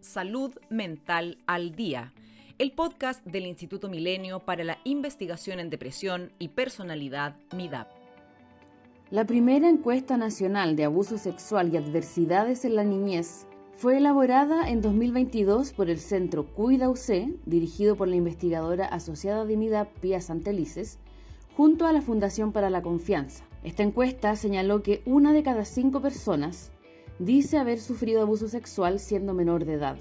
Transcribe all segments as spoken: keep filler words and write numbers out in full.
Salud Mental al Día, el podcast del Instituto Milenio para la Investigación en Depresión y Personalidad MIDAP. La primera encuesta nacional de abuso sexual y adversidades en la niñez fue elaborada en dos mil veintidós por el Centro Cuida U C, dirigido por la investigadora asociada de MIDAP, Pía Santelices, junto a la Fundación para la Confianza. Esta encuesta señaló que una de cada cinco personas dice haber sufrido abuso sexual siendo menor de edad.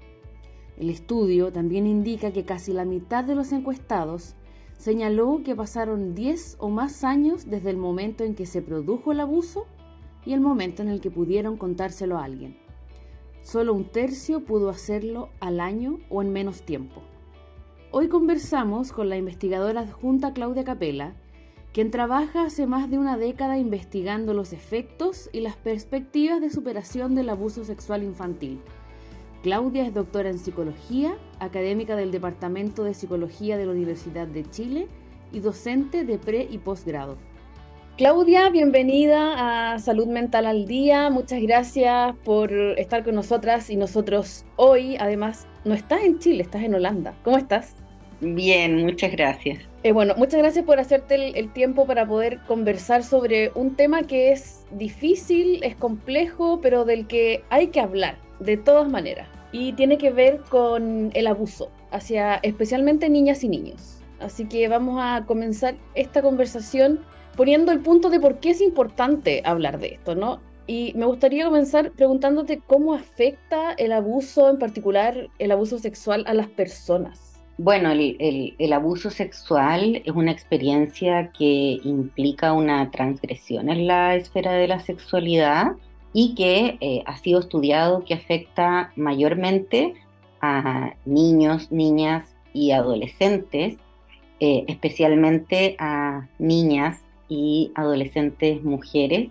El estudio también indica que casi la mitad de los encuestados señaló que pasaron diez o más años desde el momento en que se produjo el abuso y el momento en el que pudieron contárselo a alguien. Solo un tercio pudo hacerlo al año o en menos tiempo. Hoy conversamos con la investigadora adjunta Claudia Capella, quien trabaja hace más de una década investigando los efectos y las perspectivas de superación del abuso sexual infantil. Claudia es doctora en psicología, académica del Departamento de Psicología de la Universidad de Chile y docente de pre- y posgrado. Claudia, bienvenida a Salud Mental al Día. Muchas gracias por estar con nosotras y nosotros hoy. Además, no estás en Chile, estás en Holanda. ¿Cómo estás? Bien, muchas gracias. Eh, bueno, muchas gracias por hacerte el, el tiempo para poder conversar sobre un tema que es difícil, es complejo, pero del que hay que hablar de todas maneras. Y tiene que ver con el abuso hacia especialmente niñas y niños. Así que vamos a comenzar esta conversación poniendo el punto de por qué es importante hablar de esto, ¿no? Y me gustaría comenzar preguntándote cómo afecta el abuso, en particular el abuso sexual, a las personas. Bueno, el, el, el abuso sexual es una experiencia que implica una transgresión en la esfera de la sexualidad y que eh, ha sido estudiado que afecta mayormente a niños, niñas y adolescentes, eh, especialmente a niñas y adolescentes mujeres,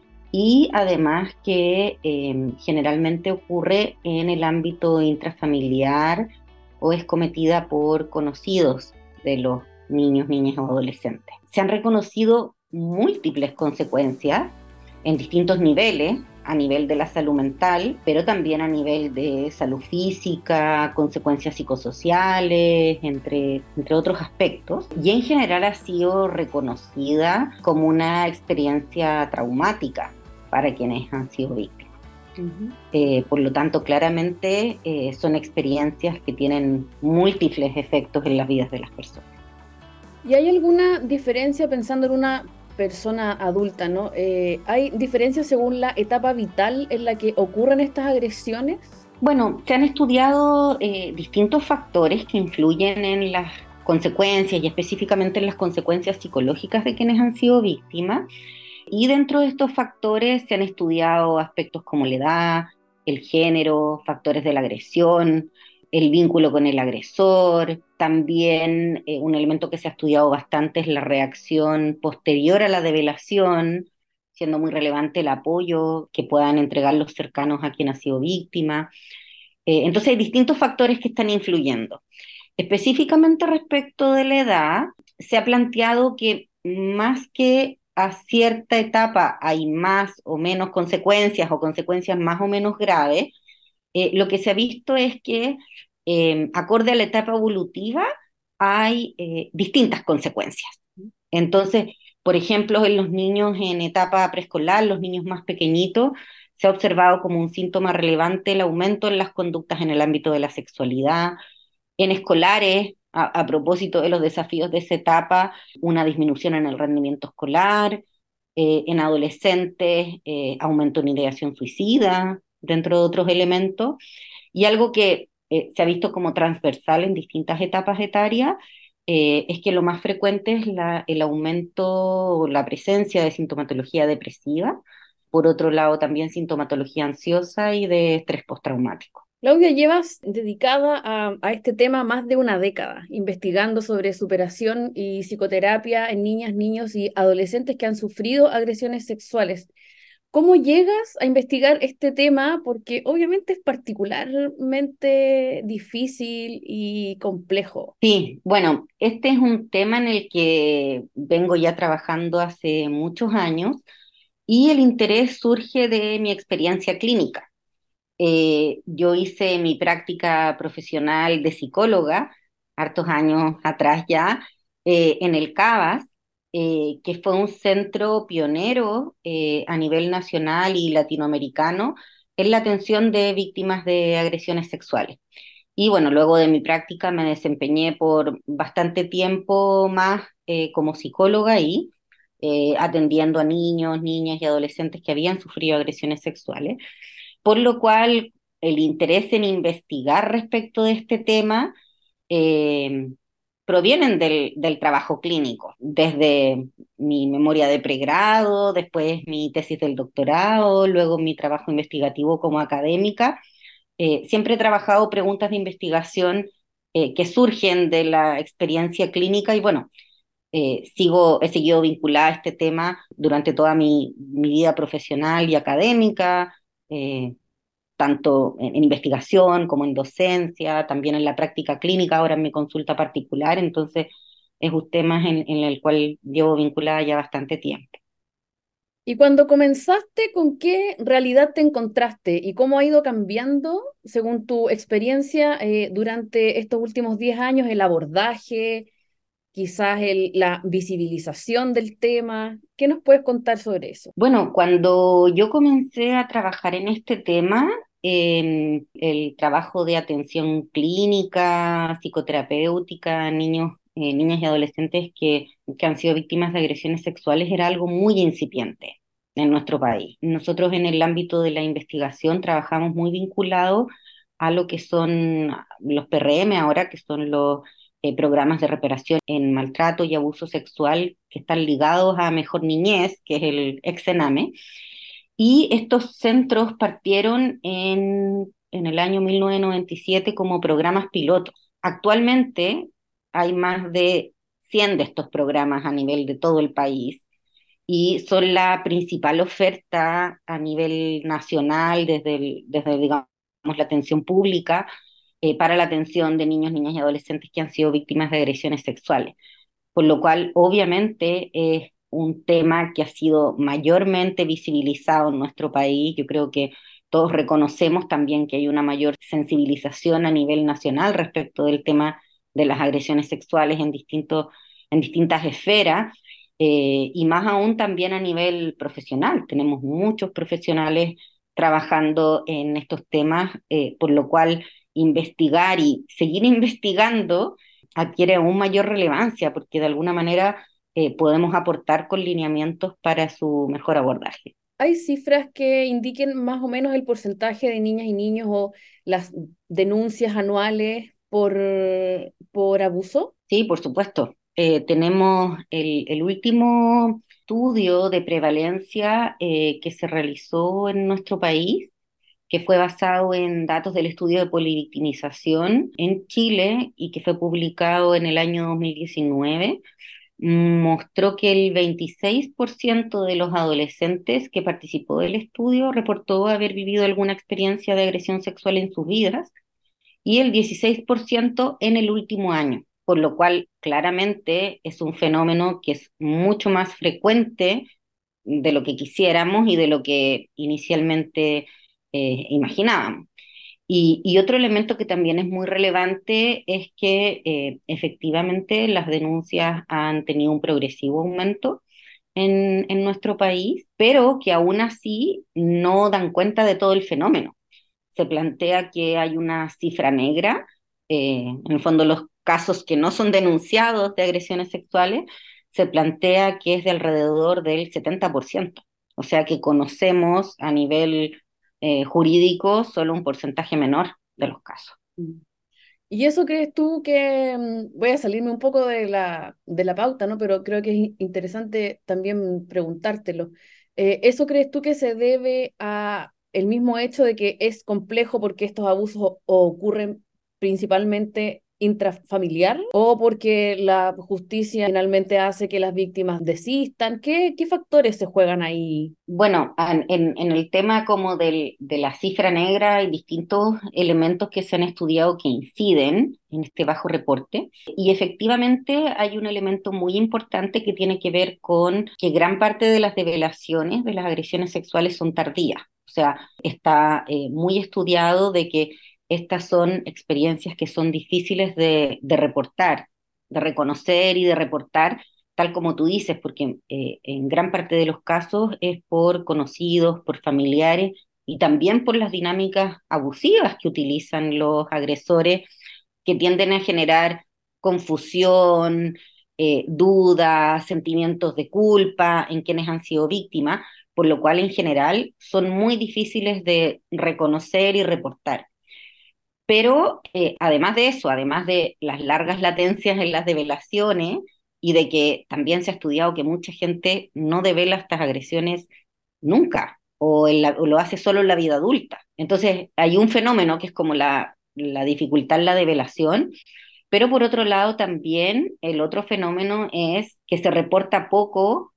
y además que eh, generalmente ocurre en el ámbito intrafamiliar o es cometida por conocidos de los niños, niñas o adolescentes. Se han reconocido múltiples consecuencias en distintos niveles, a nivel de la salud mental, pero también a nivel de salud física, consecuencias psicosociales, entre, entre otros aspectos. Y en general ha sido reconocida como una experiencia traumática para quienes han sido víctimas. Uh-huh. Eh, por lo tanto, claramente eh, son experiencias que tienen múltiples efectos en las vidas de las personas. ¿Y hay alguna diferencia pensando en una persona adulta, ¿no? Eh, ¿hay diferencias según la etapa vital en la que ocurren estas agresiones? Bueno, se han estudiado eh, distintos factores que influyen en las consecuencias y específicamente en las consecuencias psicológicas de quienes han sido víctimas. Y dentro de estos factores se han estudiado aspectos como la edad, el género, factores de la agresión, el vínculo con el agresor. También eh, un elemento que se ha estudiado bastante es la reacción posterior a la develación, siendo muy relevante el apoyo que puedan entregar los cercanos a quien ha sido víctima. Eh, entonces hay distintos factores que están influyendo. Específicamente respecto de la edad, se ha planteado que más que a cierta etapa hay más o menos consecuencias o consecuencias más o menos graves, eh, lo que se ha visto es que eh, acorde a la etapa evolutiva hay eh, distintas consecuencias. Entonces, por ejemplo, en los niños en etapa preescolar, los niños más pequeñitos, se ha observado como un síntoma relevante el aumento en las conductas en el ámbito de la sexualidad. En escolares, a, a propósito de los desafíos de esa etapa, una disminución en el rendimiento escolar. Eh, en adolescentes, eh, aumento en ideación suicida, dentro de otros elementos. Y algo que eh, se ha visto como transversal en distintas etapas etarias eh, es que lo más frecuente es la, el aumento o la presencia de sintomatología depresiva. Por otro lado, también sintomatología ansiosa y de estrés postraumático. Claudia, llevas dedicada a, a este tema más de una década, investigando sobre superación y psicoterapia en niñas, niños y adolescentes que han sufrido agresiones sexuales. ¿Cómo llegas a investigar este tema? Porque obviamente es particularmente difícil y complejo. Sí, bueno, este es un tema en el que vengo ya trabajando hace muchos años y el interés surge de mi experiencia clínica. Eh, yo hice mi práctica profesional de psicóloga, hartos años atrás ya, eh, en el CABAS, eh, que fue un centro pionero eh, a nivel nacional y latinoamericano en la atención de víctimas de agresiones sexuales. Y bueno, luego de mi práctica me desempeñé por bastante tiempo más eh, como psicóloga ahí, eh, atendiendo a niños, niñas y adolescentes que habían sufrido agresiones sexuales, por lo cual el interés en investigar respecto de este tema eh, provienen del, del trabajo clínico, desde mi memoria de pregrado, después mi tesis del doctorado, luego mi trabajo investigativo como académica. Eh, siempre he trabajado preguntas de investigación eh, que surgen de la experiencia clínica y bueno, eh, sigo, he seguido vinculada a este tema durante toda mi, mi vida profesional y académica, eh, tanto en, en investigación como en docencia, también en la práctica clínica, ahora en mi consulta particular, entonces es un tema en, en el cual llevo vinculada ya bastante tiempo. Y cuando comenzaste, ¿con qué realidad te encontraste y cómo ha ido cambiando, según tu experiencia, eh, durante estos últimos diez años, el abordaje, quizás el, la visibilización del tema? ¿Qué nos puedes contar sobre eso? Bueno, cuando yo comencé a trabajar en este tema, en el trabajo de atención clínica, psicoterapéutica, a niños, eh, niñas y adolescentes que, que han sido víctimas de agresiones sexuales, era algo muy incipiente en nuestro país. Nosotros en el ámbito de la investigación trabajamos muy vinculado a lo que son los P R M ahora, que son los eh, programas de reparación en maltrato y abuso sexual que están ligados a Mejor Niñez, que es el ex-Sename. Y estos centros partieron en, en el año mil novecientos noventa y siete como programas pilotos. Actualmente hay más de cien de estos programas a nivel de todo el país y son la principal oferta a nivel nacional desde, el, desde digamos, la atención pública eh, para la atención de niños, niñas y adolescentes que han sido víctimas de agresiones sexuales. Por lo cual, obviamente, es un tema que ha sido mayormente visibilizado en nuestro país. Yo creo que todos reconocemos también que hay una mayor sensibilización a nivel nacional respecto del tema de las agresiones sexuales en, distintos, en distintas esferas, eh, y más aún también a nivel profesional. Tenemos muchos profesionales trabajando en estos temas, eh, por lo cual investigar y seguir investigando adquiere aún mayor relevancia porque de alguna manera eh, podemos aportar con lineamientos para su mejor abordaje. ¿Hay cifras que indiquen más o menos el porcentaje de niñas y niños o las denuncias anuales por, por abuso? Sí, por supuesto. Eh, tenemos el, el último estudio de prevalencia eh, que se realizó en nuestro país, que fue basado en datos del estudio de polivictimización en Chile y que fue publicado en el año dos mil diecinueve, mostró que el veintiséis por ciento de los adolescentes que participó del estudio reportó haber vivido alguna experiencia de agresión sexual en sus vidas y el dieciséis por ciento en el último año, por lo cual claramente es un fenómeno que es mucho más frecuente de lo que quisiéramos y de lo que inicialmente eh, imaginábamos. Y, y, otro elemento que también es muy relevante es que eh, efectivamente las denuncias han tenido un progresivo aumento en, en nuestro país, pero que aún así no dan cuenta de todo el fenómeno. Se plantea que hay una cifra negra, eh, en el fondo los casos que no son denunciados de agresiones sexuales, se plantea que es de alrededor del setenta por ciento. O sea que conocemos a nivel eh, jurídico solo un porcentaje menor de los casos. ¿Y eso crees tú que, mm, voy a salirme un poco de la, de la pauta, ¿no? Pero creo que es interesante también preguntártelo. Eh, ¿eso crees tú que se debe a el mismo hecho de que es complejo porque estos abusos o- ocurren principalmente intrafamiliar o porque la justicia finalmente hace que las víctimas desistan? ¿Qué, qué factores se juegan ahí? Bueno, en, en- en el tema como del, de la cifra negra hay distintos elementos que se han estudiado que inciden en este bajo reporte y efectivamente hay un elemento muy importante que tiene que ver con que gran parte de las develaciones de las agresiones sexuales son tardías. O sea, está eh, muy estudiado de que estas son experiencias que son difíciles de, de reportar, de reconocer y de reportar, tal como tú dices, porque eh, en gran parte de los casos es por conocidos, por familiares y también por las dinámicas abusivas que utilizan los agresores, que tienden a generar confusión, eh, dudas, sentimientos de culpa en quienes han sido víctimas, por lo cual en general son muy difíciles de reconocer y reportar. Pero eh, además de eso, además de las largas latencias en las develaciones y de que también se ha estudiado que mucha gente no devela estas agresiones nunca o, en la- o lo hace solo en la vida adulta. Entonces hay un fenómeno que es como la, la dificultad en la develación, pero por otro lado también el otro fenómeno es que se reporta poco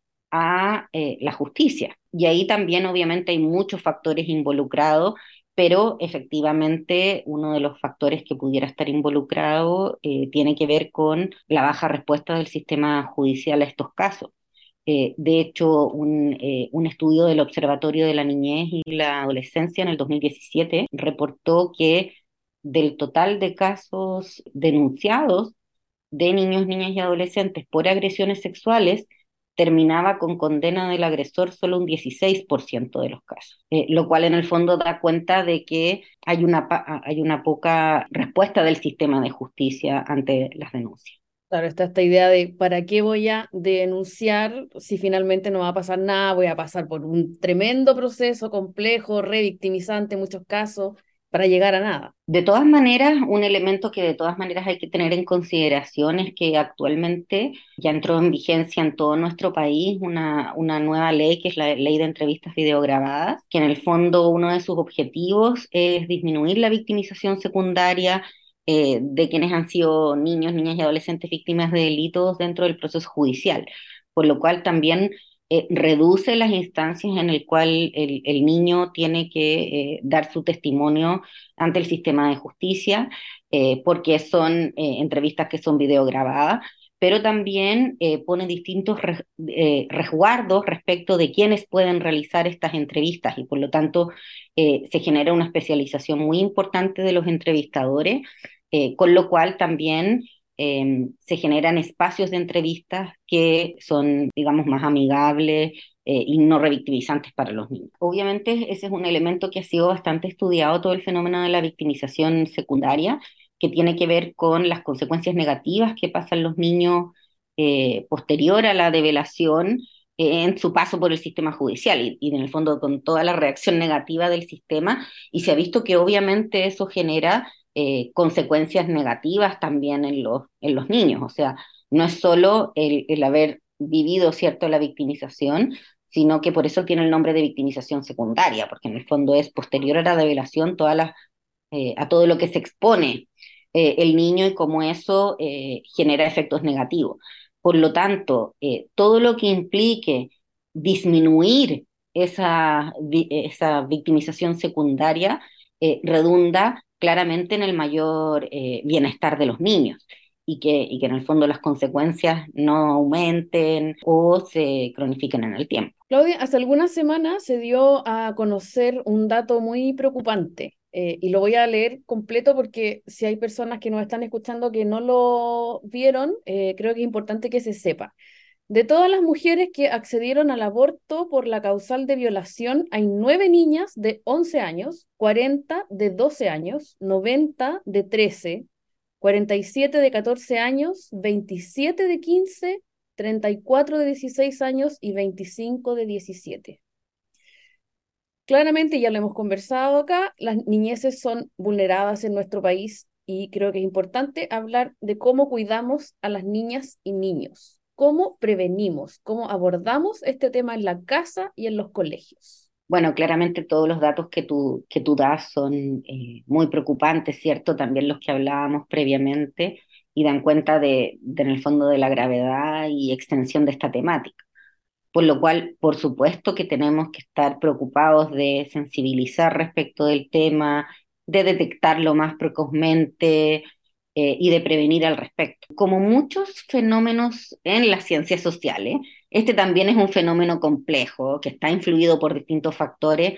a eh, la justicia. Y ahí también obviamente hay muchos factores involucrados, pero efectivamente uno de los factores que pudiera estar involucrado eh, tiene que ver con la baja respuesta del sistema judicial a estos casos. Eh, de hecho, un, eh, un estudio del Observatorio de la Niñez y la Adolescencia en el dos mil diecisiete reportó que del total de casos denunciados de niños, niñas y adolescentes por agresiones sexuales, terminaba con condena del agresor solo un dieciséis por ciento de los casos, eh, lo cual en el fondo da cuenta de que hay una, hay una poca respuesta del sistema de justicia ante las denuncias. Claro, está esta idea de ¿para qué voy a denunciar si finalmente no va a pasar nada? Voy a pasar por un tremendo proceso complejo, revictimizante en muchos casos, para llegar a nada. De todas maneras, un elemento que de todas maneras hay que tener en consideración es que actualmente ya entró en vigencia en todo nuestro país una, una nueva ley, que es la ley de entrevistas videograbadas, que en el fondo uno de sus objetivos es disminuir la victimización secundaria eh, de quienes han sido niños, niñas y adolescentes víctimas de delitos dentro del proceso judicial, por lo cual también eh, reduce las instancias en el cual el, el niño tiene que eh, dar su testimonio ante el sistema de justicia, eh, porque son eh, entrevistas que son videograbadas, pero también eh, pone distintos re, eh, resguardos respecto de quiénes pueden realizar estas entrevistas y por lo tanto eh, se genera una especialización muy importante de los entrevistadores, eh, con lo cual también eh, se generan espacios de entrevistas que son, digamos, más amigables eh, y no revictimizantes para los niños. Obviamente ese es un elemento que ha sido bastante estudiado, todo el fenómeno de la victimización secundaria, que tiene que ver con las consecuencias negativas que pasan los niños eh, posterior a la develación eh, en su paso por el sistema judicial y, y en el fondo con toda la reacción negativa del sistema, y se ha visto que obviamente eso genera eh, consecuencias negativas también en los, en los niños, o sea, no es solo el, el haber vivido, ¿cierto?, la victimización, sino que por eso tiene el nombre de victimización secundaria, porque en el fondo es posterior a la develación todas las, eh, a todo lo que se expone eh, el niño y cómo eso eh, genera efectos negativos. Por lo tanto, eh, todo lo que implique disminuir esa, vi- esa victimización secundaria eh, redunda claramente en el mayor eh, bienestar de los niños y que, y que en el fondo las consecuencias no aumenten o se cronifiquen en el tiempo. Claudia, hace algunas semanas se dio a conocer un dato muy preocupante eh, y lo voy a leer completo porque si hay personas que nos están escuchando que no lo vieron, eh, creo que es importante que se sepa. De todas las mujeres que accedieron al aborto por la causal de violación, hay nueve niñas de once años, cuarenta de doce años, noventa de trece, cuarenta y siete de catorce años, veintisiete de quince, treinta y cuatro de dieciséis años y veinticinco de diecisiete. Claramente, ya lo hemos conversado acá, las niñeces son vulneradas en nuestro país y creo que es importante hablar de cómo cuidamos a las niñas y niños, cómo prevenimos, cómo abordamos este tema en la casa y en los colegios. Bueno, claramente todos los datos que tú, que tú das son eh, muy preocupantes, ¿cierto? También los que hablábamos previamente y dan cuenta de, de, en el fondo, de la gravedad y extensión de esta temática. Por lo cual, por supuesto que tenemos que estar preocupados de sensibilizar respecto del tema, de detectarlo más precozmente eh, y de prevenir al respecto. Como muchos fenómenos en las ciencias sociales, este también es un fenómeno complejo que está influido por distintos factores,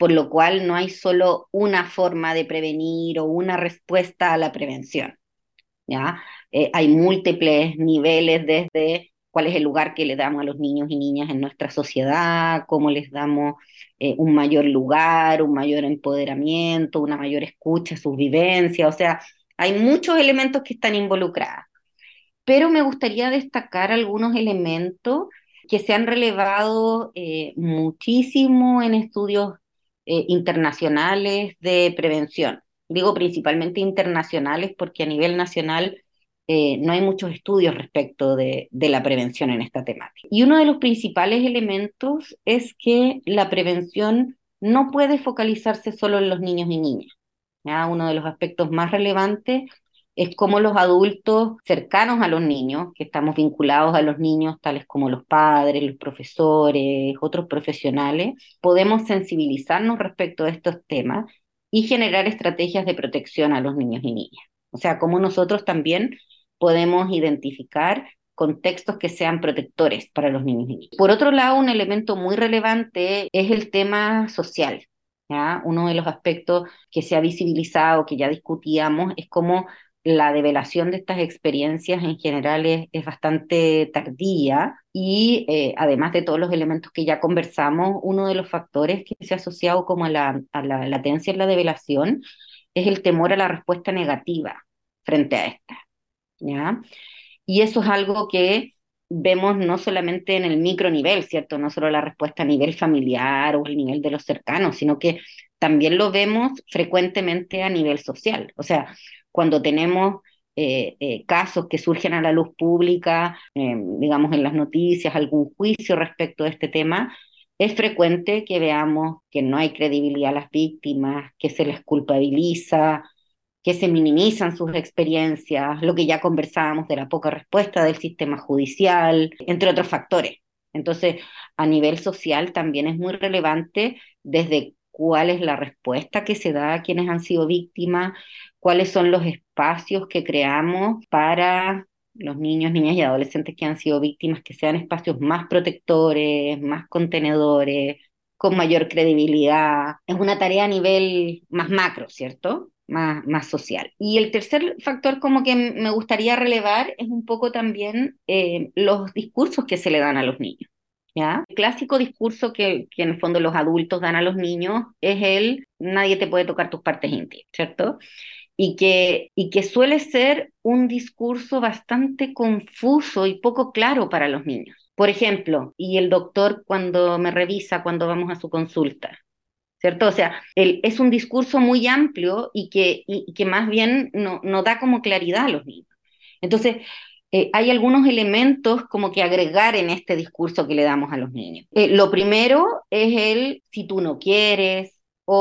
por lo cual no hay solo una forma de prevenir o una respuesta a la prevención, ¿ya? Eh, hay múltiples niveles desde cuál es el lugar que le damos a los niños y niñas en nuestra sociedad, cómo les damos eh, un mayor lugar, un mayor empoderamiento, una mayor escucha a sus vivencias, o sea, hay muchos elementos que están involucrados. Pero me gustaría destacar algunos elementos que se han relevado eh, muchísimo en estudios eh, internacionales de prevención. Digo principalmente internacionales porque a nivel nacional eh, no hay muchos estudios respecto de, de la prevención en esta temática. Y uno de los principales elementos es que la prevención no puede focalizarse solo en los niños y niñas, ¿ya? Uno de los aspectos más relevantes es cómo los adultos cercanos a los niños, que estamos vinculados a los niños, tales como los padres, los profesores, otros profesionales, podemos sensibilizarnos respecto a estos temas y generar estrategias de protección a los niños y niñas. O sea, cómo nosotros también podemos identificar contextos que sean protectores para los niños y niñas. Por otro lado, un elemento muy relevante es el tema social, ¿ya? Uno de los aspectos que se ha visibilizado, que ya discutíamos, es cómo la develación de estas experiencias en general es, es bastante tardía y eh, además de todos los elementos que ya conversamos, uno de los factores que se ha asociado como a la, a la latencia en la develación es el temor a la respuesta negativa frente a esta, ¿ya? Y eso es algo que vemos no solamente en el micronivel, ¿cierto? No solo la respuesta a nivel familiar o el nivel de los cercanos, sino que también lo vemos frecuentemente a nivel social. O sea, cuando tenemos eh, eh, casos que surgen a la luz pública, eh, digamos en las noticias, algún juicio respecto a este tema, es frecuente que veamos que no hay credibilidad a las víctimas, que se les culpabiliza, que se minimizan sus experiencias, lo que ya conversábamos de la poca respuesta del sistema judicial, entre otros factores. Entonces, a nivel social también es muy relevante desde cuál es la respuesta que se da a quienes han sido víctimas, cuáles son los espacios que creamos para los niños, niñas y adolescentes que han sido víctimas, que sean espacios más protectores, más contenedores, con mayor credibilidad. Es una tarea a nivel más macro, ¿cierto? Más, más social. Y el tercer factor como que me gustaría relevar es un poco también eh, los discursos que se le dan a los niños, ¿ya? El clásico discurso que, que en el fondo los adultos dan a los niños es el nadie te puede tocar tus partes íntimas, ¿cierto? Y que, y que suele ser un discurso bastante confuso y poco claro para los niños. Por ejemplo, y el doctor cuando me revisa, cuando vamos a su consulta, ¿cierto? O sea, el, es un discurso muy amplio y que, y, y que más bien no, no da como claridad a los niños. Entonces, eh, hay algunos elementos como que agregar en este discurso que le damos a los niños. Eh, lo primero es el si tú no quieres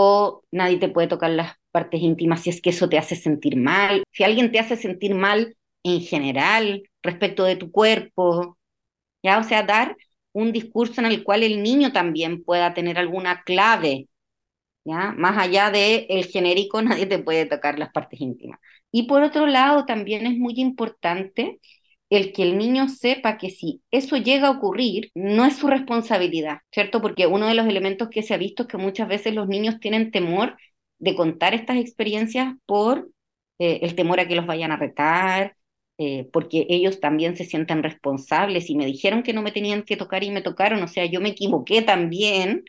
o nadie te puede tocar las partes íntimas si es que eso te hace sentir mal. Si alguien te hace sentir mal en general respecto de tu cuerpo, ¿ya? O sea, dar un discurso en el cual el niño también pueda tener alguna clave, ¿ya? Más allá de el genérico, nadie te puede tocar las partes íntimas. Y por otro lado, también es muy importante el que el niño sepa que si eso llega a ocurrir, no es su responsabilidad, ¿cierto? Porque uno de los elementos que se ha visto es que muchas veces los niños tienen temor de contar estas experiencias por eh, el temor a que los vayan a retar, eh, porque ellos también se sienten responsables y me dijeron que no me tenían que tocar y me tocaron, o sea, yo me equivoqué también.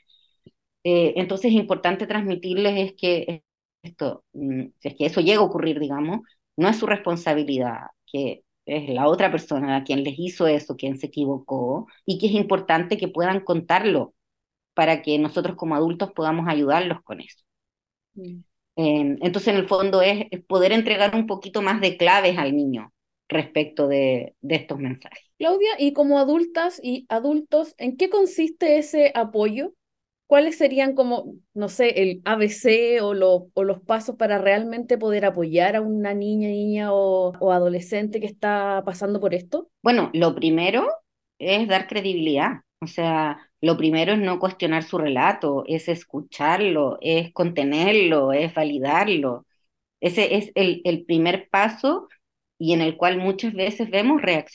Eh, entonces es importante transmitirles es que esto, mm, si es que eso llega a ocurrir, digamos, no es su responsabilidad, que es la otra persona a quien les hizo eso, quien se equivocó, y que es importante que puedan contarlo para que nosotros como adultos podamos ayudarlos con eso. Mm. Eh, entonces, en el fondo es, es poder entregar un poquito más de claves al niño respecto de, de estos mensajes. Claudia, y como adultas y adultos, ¿en qué consiste ese apoyo? ¿Cuáles serían como, no sé, el A B C o, lo- o los pasos para realmente poder apoyar a una niña, niña o, o adolescente que está pasando por esto? Bueno, lo primero es dar credibilidad. O sea, lo primero es no cuestionar su relato, es escucharlo, es contenerlo, es validarlo. Ese es el, el primer paso y en el cual muchas veces vemos reacciones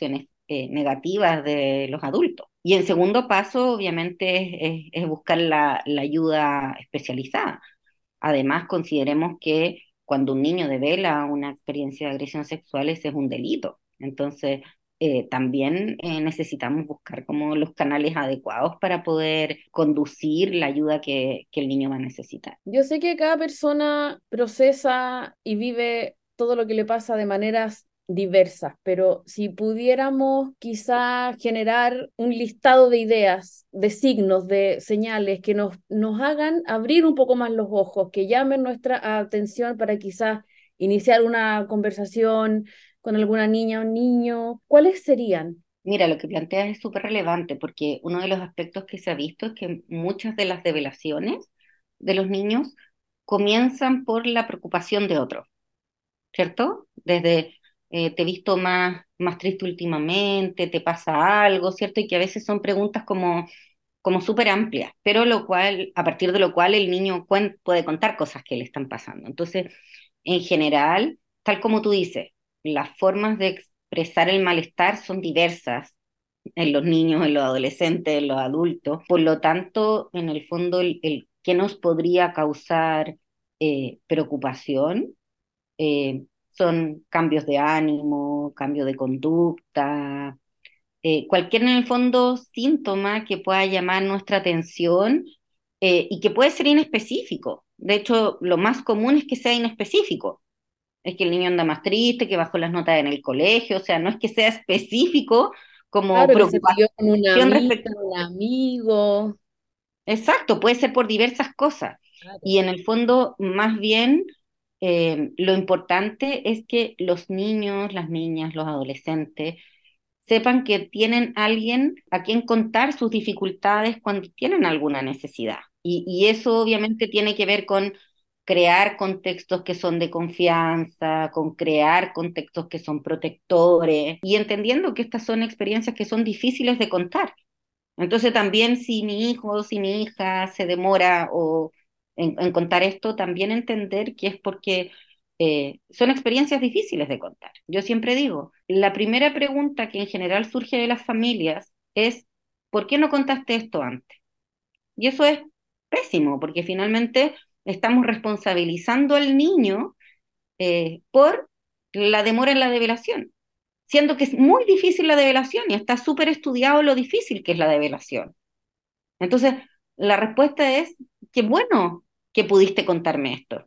eh, negativas de los adultos. Y en segundo paso, obviamente, es, es- es buscar la, la ayuda especializada. Además, consideremos que cuando un niño devela una experiencia de agresión sexual, ese es un delito. Entonces, eh, también eh, necesitamos buscar como los canales adecuados para poder conducir la ayuda que, que el niño va a necesitar. Yo sé que cada persona procesa y vive todo lo que le pasa de maneras diversas, pero si pudiéramos quizá generar un listado de ideas, de signos, de señales que nos, nos hagan abrir un poco más los ojos, que llamen nuestra atención para quizás iniciar una conversación con alguna niña o niño, ¿cuáles serían? Mira, lo que planteas es súper relevante porque uno de los aspectos que se ha visto es que muchas de las develaciones de los niños comienzan por la preocupación de otros, ¿cierto? Desde eh, te he visto más, más triste últimamente, te pasa algo, ¿cierto? Y que a veces son preguntas como, como súper amplias, pero lo cual, a partir de lo cual el niño cuen- puede contar cosas que le están pasando. Entonces, en general, tal como tú dices, las formas de expresar el malestar son diversas en los niños, en los adolescentes, en los adultos. Por lo tanto, en el fondo, el, el qué nos podría causar eh, preocupación eh, son cambios de ánimo, cambio de conducta, eh, cualquier en el fondo síntoma que pueda llamar nuestra atención eh, y que puede ser inespecífico. De hecho, lo más común es que sea inespecífico. Es que el niño anda más triste, que bajó las notas en el colegio, o sea, no es que sea específico como Claro, que se preocupación peleó con una amiga, respecto. un amigo. Exacto, puede ser por diversas cosas. Claro. Y en el fondo, más bien, eh, lo importante es que los niños, las niñas, los adolescentes sepan que tienen alguien a quien contar sus dificultades cuando tienen alguna necesidad. Y, y eso obviamente tiene que ver con crear contextos que son de confianza, con crear contextos que son protectores y entendiendo que estas son experiencias que son difíciles de contar. Entonces también si mi hijo o si mi hija se demora o en, en contar esto, también entender que es porque eh, son experiencias difíciles de contar. Yo siempre digo, la primera pregunta que en general surge de las familias es, ¿por qué no contaste esto antes? Y eso es pésimo, porque finalmente estamos responsabilizando al niño eh, por la demora en la develación, siendo que es muy difícil la develación y está súper estudiado lo difícil que es la develación. Entonces, la respuesta es, qué bueno que pudiste contarme esto.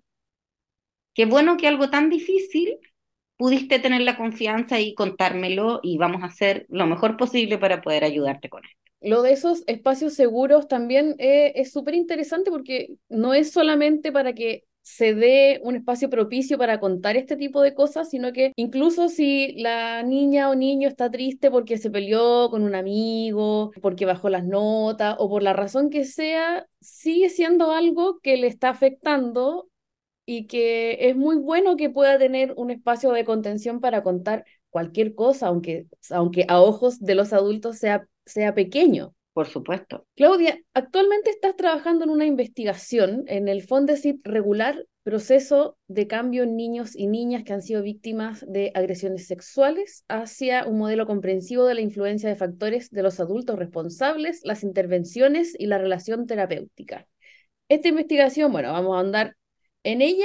Qué bueno que algo tan difícil pudiste tener la confianza y contármelo y vamos a hacer lo mejor posible para poder ayudarte con esto. Lo de esos espacios seguros también eh, es súper interesante porque no es solamente para que se dé un espacio propicio para contar este tipo de cosas, sino que incluso si la niña o niño está triste porque se peleó con un amigo, porque bajó las notas o por la razón que sea, sigue siendo algo que le está afectando y que es muy bueno que pueda tener un espacio de contención para contar cualquier cosa, aunque, aunque a ojos de los adultos sea, sea pequeño. Por supuesto. Claudia, actualmente estás trabajando en una investigación en el Fondesit regular proceso de cambio en niños y niñas que han sido víctimas de agresiones sexuales hacia un modelo comprensivo de la influencia de factores de los adultos responsables, las intervenciones y la relación terapéutica. Esta investigación, bueno, vamos a andar en ella,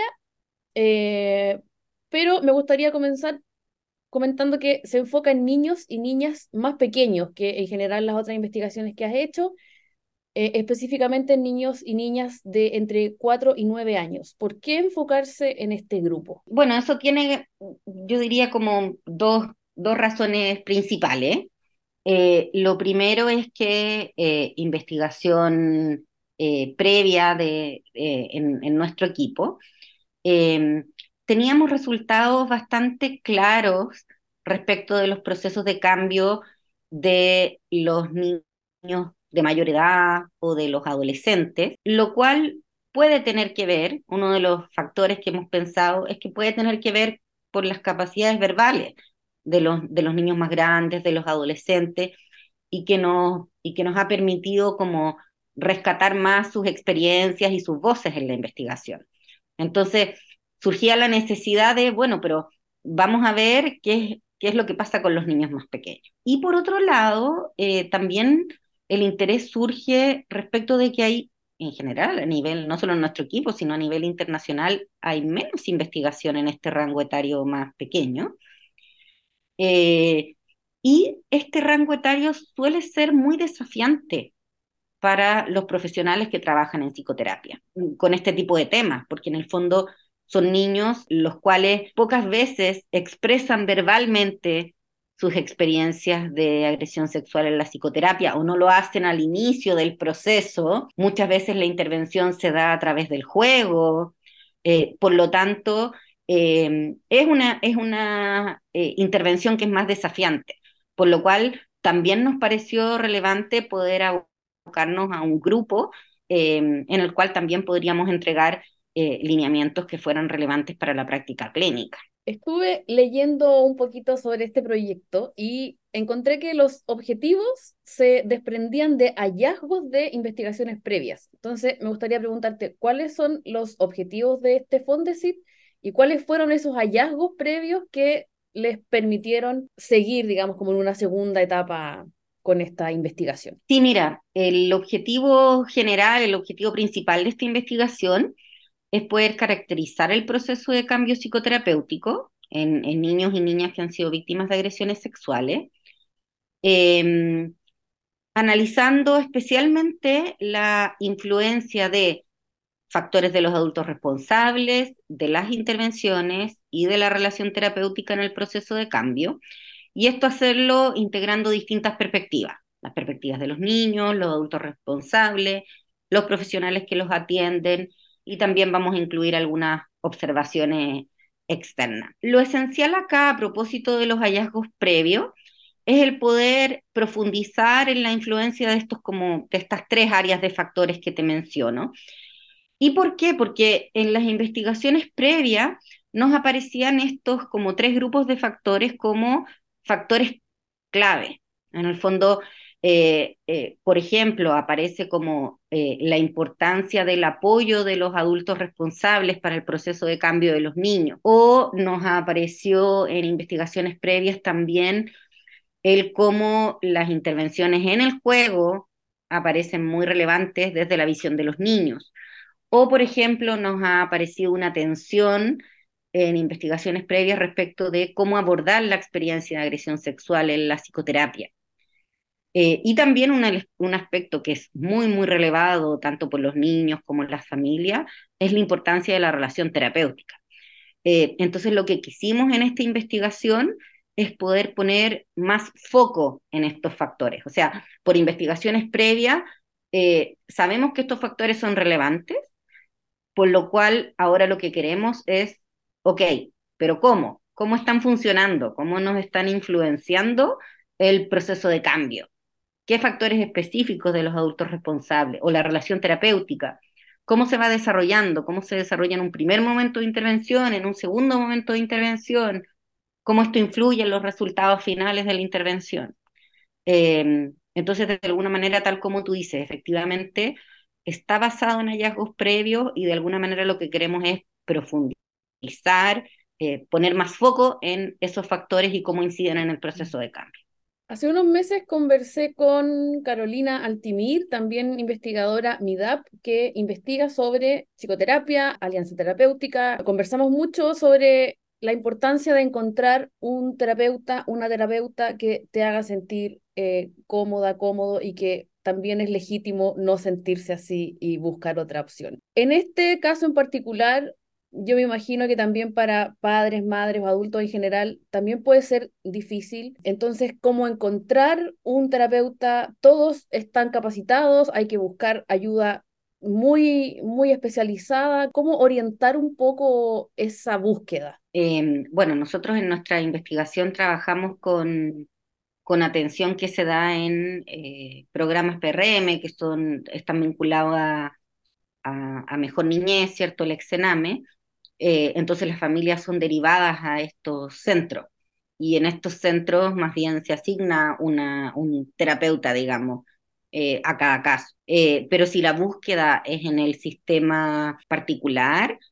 eh, pero me gustaría comenzar comentando que se enfoca en niños y niñas más pequeños que en general las otras investigaciones que has hecho, eh, específicamente en niños y niñas de entre cuatro y nueve años. ¿Por qué enfocarse en este grupo? Bueno, eso tiene, yo diría, como dos, dos razones principales. Eh, lo primero es que eh, investigación eh, previa de, eh, en, en nuestro equipo eh, teníamos resultados bastante claros respecto de los procesos de cambio de los niños de mayor edad o de los adolescentes, lo cual puede tener que ver, uno de los factores que hemos pensado es que puede tener que ver por las capacidades verbales de los, de los niños más grandes, de los adolescentes, y que nos, y que nos ha permitido como rescatar más sus experiencias y sus voces en la investigación. Entonces, surgía la necesidad de, bueno, pero vamos a ver qué es que es lo que pasa con los niños más pequeños. Y por otro lado, eh, también el interés surge respecto de que hay, en general, a nivel, no solo en nuestro equipo, sino a nivel internacional, hay menos investigación en este rango etario más pequeño. Eh, y este rango etario suele ser muy desafiante para los profesionales que trabajan en psicoterapia con este tipo de temas, porque en el fondo son niños los cuales pocas veces expresan verbalmente sus experiencias de agresión sexual en la psicoterapia o no lo hacen al inicio del proceso. Muchas veces la intervención se da a través del juego, eh, por lo tanto, eh, es una, es una eh, intervención que es más desafiante, por lo cual también nos pareció relevante poder abocarnos a un grupo eh, en el cual también podríamos entregar eh, lineamientos que fueran relevantes para la práctica clínica. Estuve leyendo un poquito sobre este proyecto y encontré que los objetivos se desprendían de hallazgos de investigaciones previas. Entonces, me gustaría preguntarte, ¿cuáles son los objetivos de este Fondesit y cuáles fueron esos hallazgos previos que les permitieron seguir, digamos, como en una segunda etapa con esta investigación? Sí, mira, el objetivo general, el objetivo principal de esta investigación es poder caracterizar el proceso de cambio psicoterapéutico en, en niños y niñas que han sido víctimas de agresiones sexuales, eh, analizando especialmente la influencia de factores de los adultos responsables, de las intervenciones y de la relación terapéutica en el proceso de cambio, y esto hacerlo integrando distintas perspectivas, las perspectivas de los niños, los adultos responsables, los profesionales que los atienden, y también vamos a incluir algunas observaciones externas. Lo esencial acá, a propósito de los hallazgos previos, es el poder profundizar en la influencia de estos como de estas tres áreas de factores que te menciono. ¿Y por qué? Porque en las investigaciones previas nos aparecían estos como tres grupos de factores como factores clave. En el fondo, eh, eh, por ejemplo, aparece como eh, la importancia del apoyo de los adultos responsables para el proceso de cambio de los niños. O nos apareció en investigaciones previas también el cómo las intervenciones en el juego aparecen muy relevantes desde la visión de los niños. O, por ejemplo, nos ha aparecido una tensión en investigaciones previas respecto de cómo abordar la experiencia de agresión sexual en la psicoterapia. Eh, y también un, un aspecto que es muy, muy relevado tanto por los niños como en las familias es la importancia de la relación terapéutica. Eh, entonces, lo que quisimos en esta investigación es poder poner más foco en estos factores. O sea, por investigaciones previas, eh, sabemos que estos factores son relevantes, por lo cual ahora lo que queremos es, ok, pero ¿cómo? ¿Cómo están funcionando? ¿Cómo nos están influenciando el proceso de cambio? ¿Qué factores específicos de los adultos responsables o la relación terapéutica? ¿Cómo se va desarrollando? ¿Cómo se desarrolla en un primer momento de intervención, en un segundo momento de intervención? ¿Cómo esto influye en los resultados finales de la intervención? Eh, entonces, de alguna manera, tal como tú dices, efectivamente está basado en hallazgos previos y de alguna manera lo que queremos es profundizar, eh, poner más foco en esos factores y cómo inciden en el proceso de cambio. Hace unos meses conversé con Carolina Altimir, también investigadora MIDAP, que investiga sobre psicoterapia, alianza terapéutica. Conversamos mucho sobre la importancia de encontrar un terapeuta, una terapeuta que te haga sentir eh, cómoda, cómodo y que también es legítimo no sentirse así y buscar otra opción. En este caso en particular, yo me imagino que también para padres, madres o adultos en general también puede ser difícil. Entonces, ¿cómo encontrar un terapeuta? Todos están capacitados, hay que buscar ayuda muy, muy especializada. ¿Cómo orientar un poco esa búsqueda? Eh, bueno, nosotros en nuestra investigación trabajamos con, con atención que se da en eh, programas P R M, que son, están vinculados a, a, a Mejor Niñez, ¿cierto? El Exename. Eh, entonces las familias son derivadas a estos centros y en estos centros más bien se asigna una, un terapeuta, digamos, eh, a cada caso. Eh, pero si la búsqueda es en el sistema particular,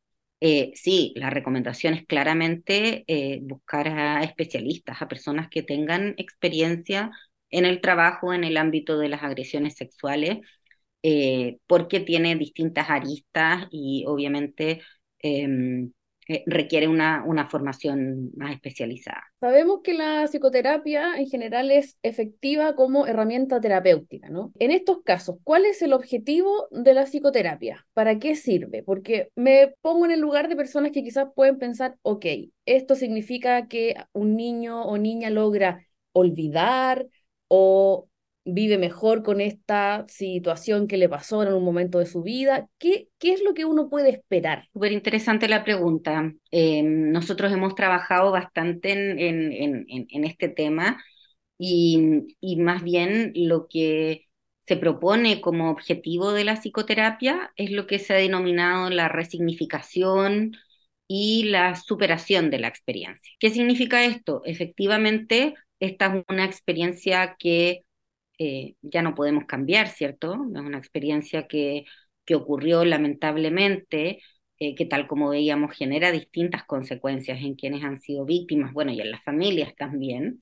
Eh, sí, la recomendación es claramente eh, buscar a especialistas, a personas que tengan experiencia en el trabajo en el ámbito de las agresiones sexuales, eh, porque tiene distintas aristas y obviamente eh, eh, requiere una, una formación más especializada. Sabemos que la psicoterapia en general es efectiva como herramienta terapéutica, ¿no? En estos casos, ¿cuál es el objetivo de la psicoterapia? ¿Para qué sirve? Porque me pongo en el lugar de personas que quizás pueden pensar, ok, esto significa que un niño o niña logra olvidar o vive mejor con esta situación que le pasó en un momento de su vida. ¿Qué, qué es lo que uno puede esperar? Súper interesante la pregunta. Eh, nosotros hemos trabajado bastante en, en, en, en en este tema y, y más bien lo que se propone como objetivo de la psicoterapia es lo que se ha denominado la resignificación y la superación de la experiencia. ¿Qué significa esto? Efectivamente, esta es una experiencia que eh, ya no podemos cambiar, ¿cierto? Es una experiencia que, que ocurrió lamentablemente, eh, que tal como veíamos genera distintas consecuencias en quienes han sido víctimas, bueno, y en las familias también.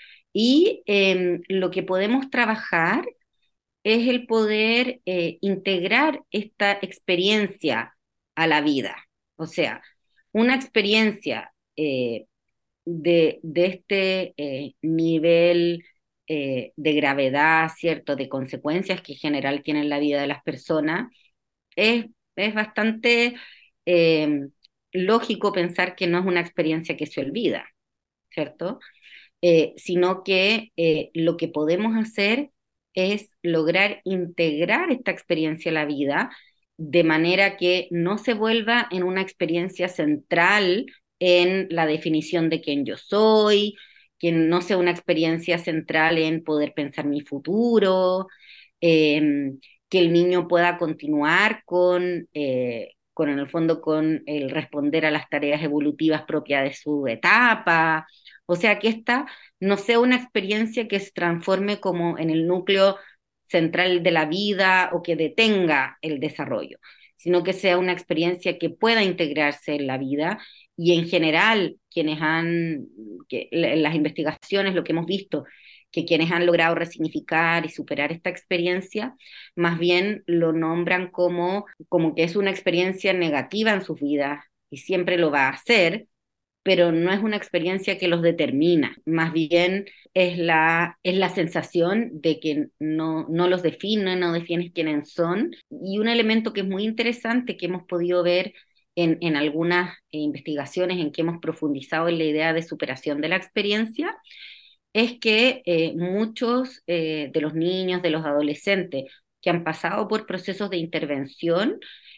Y eh, lo que podemos trabajar es el poder eh, integrar esta experiencia a la vida. O sea, una experiencia eh, de, de este eh, nivel eh, de gravedad, ¿cierto?, de consecuencias que en general tiene la vida de las personas, es, es bastante eh, lógico pensar que no es una experiencia que se olvida, ¿cierto? Eh, sino que eh, lo que podemos hacer es lograr integrar esta experiencia a la vida de manera que no se vuelva en una experiencia central en la definición de quién yo soy, que no sea una experiencia central en poder pensar mi futuro, eh, que el niño pueda continuar con, eh, con, en el fondo, con el responder a las tareas evolutivas propias de su etapa. O sea, que esta no sea una experiencia que se transforme como en el núcleo central de la vida o que detenga el desarrollo, sino que sea una experiencia que pueda integrarse en la vida y en general quienes han, que, en las investigaciones lo que hemos visto, que quienes han logrado resignificar y superar esta experiencia, más bien lo nombran como, como que es una experiencia negativa en sus vidas y siempre lo va a hacer, pero no es una experiencia que los determina, más bien es la, es la sensación de que no, no los define, no define quiénes son. Y un elemento que es muy interesante que hemos podido ver en, en algunas investigaciones en que hemos profundizado en la idea de superación de la experiencia, es que eh, muchos eh, de los niños, de los adolescentes que han pasado por procesos de intervención,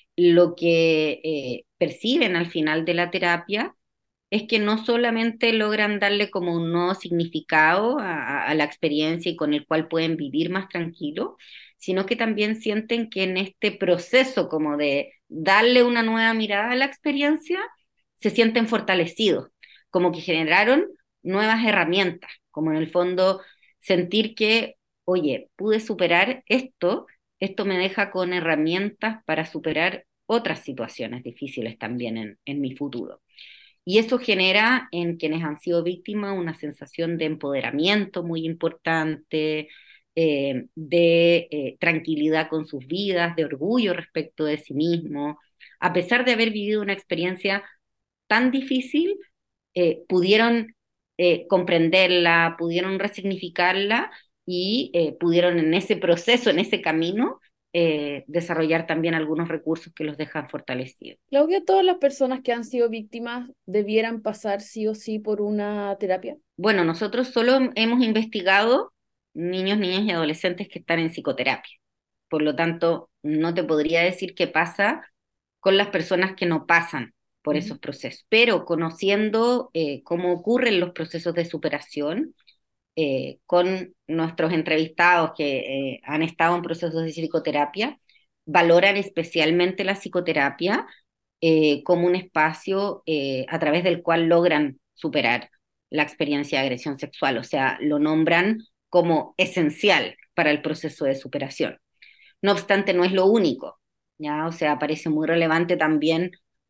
lo que eh, perciben al final de la terapia es que no solamente logran darle como un nuevo significado a, a la experiencia y con el cual pueden vivir más tranquilo, sino que también sienten que en este proceso como de darle una nueva mirada a la experiencia, se sienten fortalecidos, como que generaron nuevas herramientas, como en el fondo sentir que, oye, pude superar esto, esto me deja con herramientas para superar otras situaciones difíciles también en, en mi futuro. Y eso genera en quienes han sido víctimas una sensación de empoderamiento muy importante, eh, de eh, tranquilidad con sus vidas, de orgullo respecto de sí mismo. A pesar de haber vivido una experiencia tan difícil, eh, pudieron eh, comprenderla, pudieron resignificarla y eh, pudieron en ese proceso, en ese camino, eh, desarrollar también algunos recursos que los dejan fortalecidos. Claudia, ¿todas las personas que han sido víctimas debieran pasar sí o sí por una terapia? Bueno, nosotros solo hemos investigado niños, niñas y adolescentes que están en psicoterapia. Por lo tanto, no te podría decir qué pasa con las personas que no pasan por Ujú. esos procesos. Pero conociendo eh, cómo ocurren los procesos de superación, eh, con nuestros entrevistados que eh, han estado en procesos de psicoterapia, valoran especialmente la psicoterapia eh, como un espacio eh, a través del cual logran superar la experiencia de agresión sexual, o sea, lo nombran como esencial para el proceso de superación. No obstante, no es lo único, ¿ya? O sea, parece muy relevante también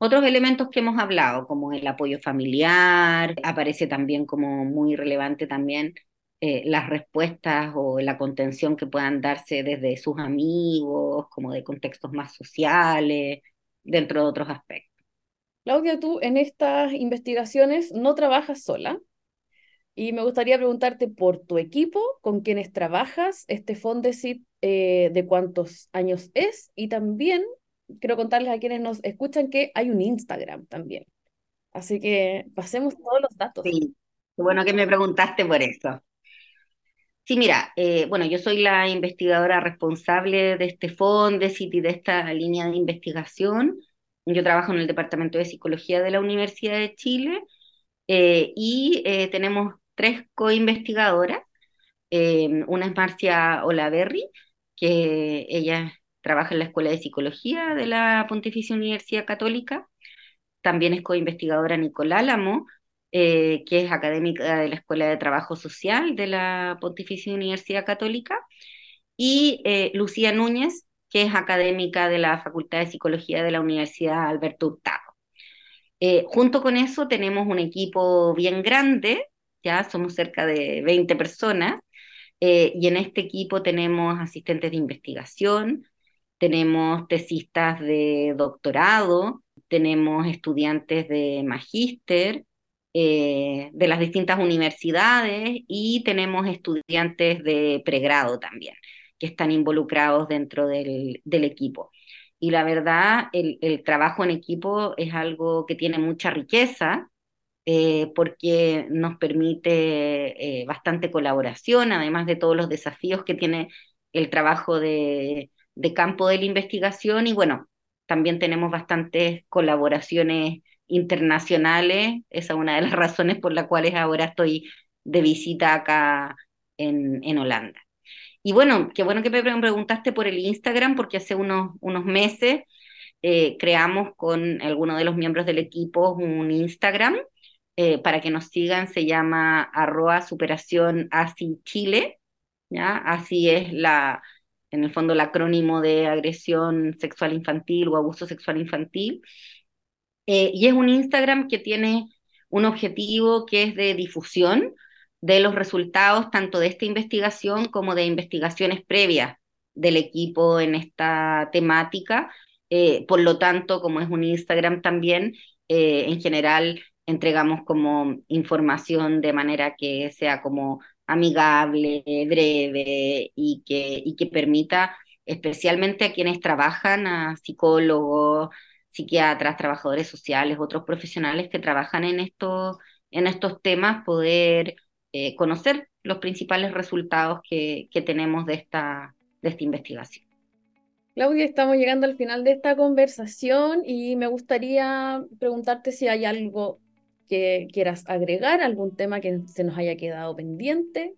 Otros elementos que hemos hablado, como el apoyo familiar, aparece también como muy relevante también eh, las respuestas o la contención que puedan darse desde sus amigos, como de contextos más sociales, dentro de otros aspectos. Claudia, tú en estas investigaciones no trabajas sola y me gustaría preguntarte por tu equipo, con quienes trabajas, este Fondesit, eh, de cuántos años es, y también quiero contarles a quienes nos escuchan que hay un Instagram también. Así que pasemos todos los datos. Sí, qué bueno que me preguntaste por eso. Sí, mira, eh, bueno, yo soy la investigadora responsable de este Fondesit y de esta línea de investigación. Yo trabajo en el Departamento de Psicología de la Universidad de Chile eh, y eh, tenemos tres co-investigadoras. Eh, una es Marcia Olaverri, que ella trabaja en la Escuela de Psicología de la Pontificia Universidad Católica. También es co-investigadora Nicolás Álamo, eh, que es académica de la Escuela de Trabajo Social de la Pontificia Universidad Católica. Y eh, Lucía Núñez, que es académica de la Facultad de Psicología de la Universidad Alberto Hurtado. Eh, junto con eso tenemos un equipo bien grande, ya somos cerca de veinte personas, eh, y en este equipo tenemos asistentes de investigación, tenemos tesistas de doctorado, tenemos estudiantes de magíster eh, de las distintas universidades y tenemos estudiantes de pregrado también, que están involucrados dentro del, del equipo. Y la verdad, el, el trabajo en equipo es algo que tiene mucha riqueza, eh, porque nos permite eh, bastante colaboración, además de todos los desafíos que tiene el trabajo de, de campo de la investigación. Y bueno, también tenemos bastantes colaboraciones internacionales. Esa es una de las razones por las cuales ahora estoy de visita acá en, en Holanda. Y bueno, qué bueno que me preguntaste por el Instagram, porque hace unos, unos meses eh, creamos con algunos de los miembros del equipo un Instagram eh, para que nos sigan. Se llama arroba superación ASI Chile, ¿ya? Así es la, en el fondo el acrónimo de agresión sexual infantil o abuso sexual infantil. Eh, y es un Instagram que tiene un objetivo que es de difusión de los resultados tanto de esta investigación como de investigaciones previas del equipo en esta temática. Eh, por lo tanto, como es un Instagram también, eh, en general entregamos como información de manera que sea como amigable, breve y que, y que permita especialmente a quienes trabajan, a psicólogos, psiquiatras, trabajadores sociales, otros profesionales que trabajan en estos, en estos temas, poder eh, conocer los principales resultados que, que tenemos de esta, de esta investigación. Claudia, estamos llegando al final de esta conversación y me gustaría preguntarte si hay algo que quieras agregar, algún tema que se nos haya quedado pendiente.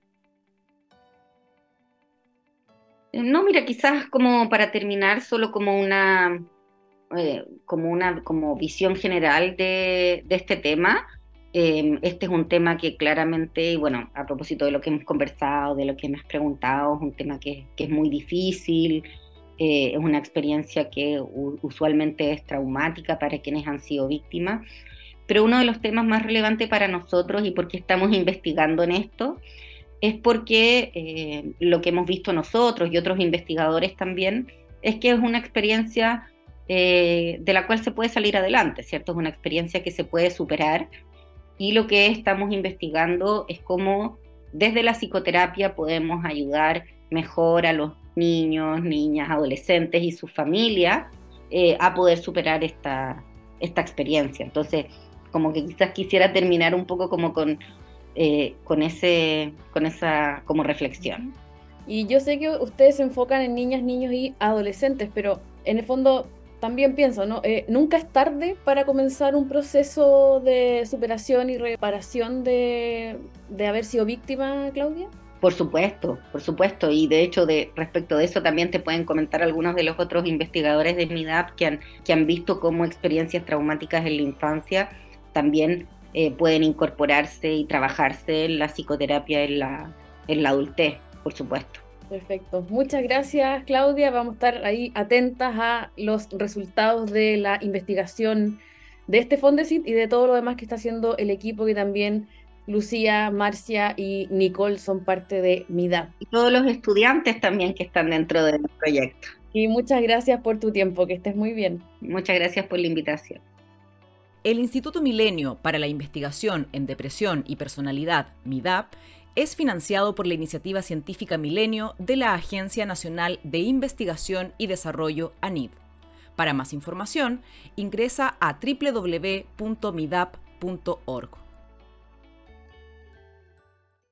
No, mira, quizás como para terminar, solo como una, eh, como una como visión general de, de este tema. Eh, este es un tema que claramente, y bueno, a propósito de lo que hemos conversado, de lo que me has preguntado, es un tema que, que es muy difícil, eh, es una experiencia que u- usualmente es traumática para quienes han sido víctimas, pero uno de los temas más relevantes para nosotros y porque estamos investigando en esto es porque eh, lo que hemos visto nosotros y otros investigadores también es que es una experiencia eh, de la cual se puede salir adelante, ¿cierto? Es una experiencia que se puede superar y lo que estamos investigando es cómo desde la psicoterapia podemos ayudar mejor a los niños, niñas, adolescentes y sus familias eh, a poder superar esta, esta experiencia. Entonces, como que quizás quisiera terminar un poco como con Eh, con ese, con esa como reflexión. Y yo sé que ustedes se enfocan en niñas, niños y adolescentes, pero en el fondo también pienso, ¿no? Eh, nunca es tarde para comenzar un proceso de superación y reparación de, de haber sido víctima, Claudia. Por supuesto, por supuesto, y de hecho de respecto de eso también te pueden comentar algunos de los otros investigadores de MIDAP que han, que han visto cómo experiencias traumáticas en la infancia también Eh, pueden incorporarse y trabajarse en la psicoterapia en la, en la adultez, por supuesto. Perfecto. Muchas gracias, Claudia. Vamos a estar ahí atentas a los resultados de la investigación de este Fondesit y de todo lo demás que está haciendo el equipo, que también Lucía, Marcia y Nicole son parte de MIDAP. Y todos los estudiantes también que están dentro del proyecto. Y muchas gracias por tu tiempo, que estés muy bien. Muchas gracias por la invitación. El Instituto Milenio para la Investigación en Depresión y Personalidad, MIDAP, es financiado por la Iniciativa Científica Milenio de la Agencia Nacional de Investigación y Desarrollo, ANID. Para más información, ingresa a doble u doble u doble u punto midap punto org.